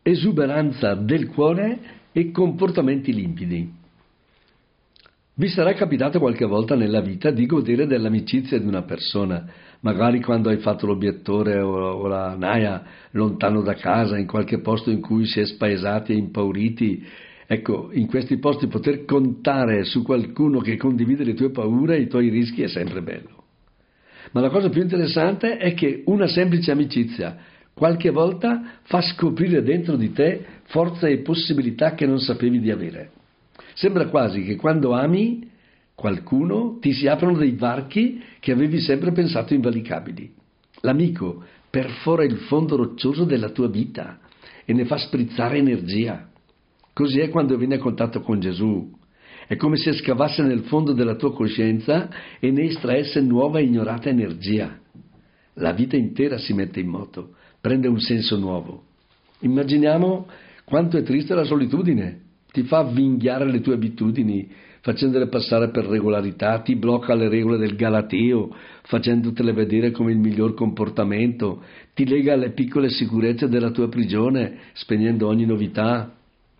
esuberanza del cuore e comportamenti limpidi. Vi sarà capitato qualche volta nella vita di godere dell'amicizia di una persona, magari quando hai fatto l'obiettore o la naia lontano da casa, in qualche posto in cui si è spaesati e impauriti. Ecco, in questi posti poter contare su qualcuno che condivide le tue paure e i tuoi rischi è sempre bello. Ma la cosa più interessante è che una semplice amicizia qualche volta fa scoprire dentro di te forza e possibilità che non sapevi di avere. Sembra quasi che quando ami qualcuno ti si aprono dei varchi che avevi sempre pensato invalicabili. L'amico perfora il fondo roccioso della tua vita e ne fa sprizzare energia. Così è quando vieni a contatto con Gesù. È come se scavasse nel fondo della tua coscienza e ne estraesse nuova e ignorata energia. La vita intera si mette in moto, prende un senso nuovo. Immaginiamo quanto è triste la solitudine. Ti fa avvinghiare le tue abitudini, facendole passare per regolarità, ti blocca le regole del galateo, facendotele vedere come il miglior comportamento, ti lega alle piccole sicurezze della tua prigione, spegnendo ogni novità.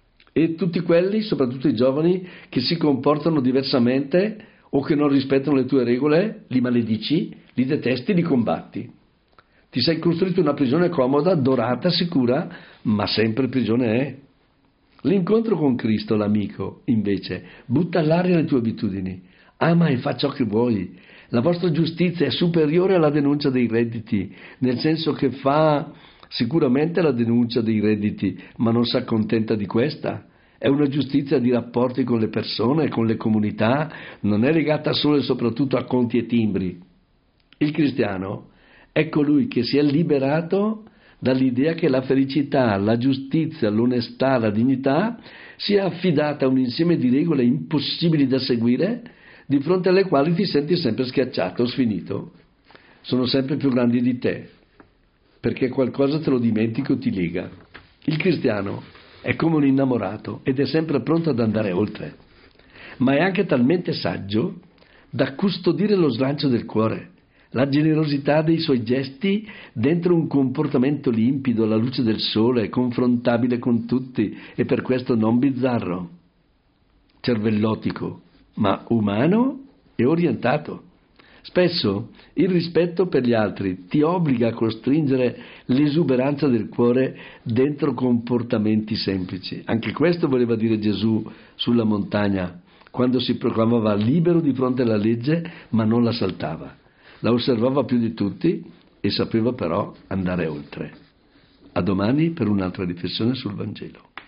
E tutti quelli, soprattutto i giovani, che si comportano diversamente o che non rispettano le tue regole, li maledici, li detesti, li combatti. Ti sei costruito una prigione comoda, dorata, sicura, ma sempre prigione è. L'incontro con Cristo, l'amico, invece, butta all'aria le tue abitudini, ama e fa ciò che vuoi. La vostra giustizia è superiore alla denuncia dei redditi, nel senso che fa sicuramente la denuncia dei redditi, ma non si accontenta di questa. È una giustizia di rapporti con le persone, con le comunità, non è legata solo e soprattutto a conti e timbri. Il cristiano è colui che si è liberato dall'idea che la felicità, la giustizia, l'onestà, la dignità sia affidata a un insieme di regole impossibili da seguire, di fronte alle quali ti senti sempre schiacciato, sfinito. Sono sempre più grandi di te, perché qualcosa te lo dimentichi o ti lega. Il cristiano è come un innamorato ed è sempre pronto ad andare oltre, ma è anche talmente saggio da custodire lo slancio del cuore, la generosità dei suoi gesti dentro un comportamento limpido alla luce del sole, confrontabile con tutti e per questo non bizzarro, cervellotico, ma umano e orientato. Spesso il rispetto per gli altri ti obbliga a costringere l'esuberanza del cuore dentro comportamenti semplici. Anche questo voleva dire Gesù sulla montagna, quando si proclamava libero di fronte alla legge, ma non la saltava. La osservava più di tutti e sapeva però andare oltre. A domani per un'altra riflessione sul Vangelo.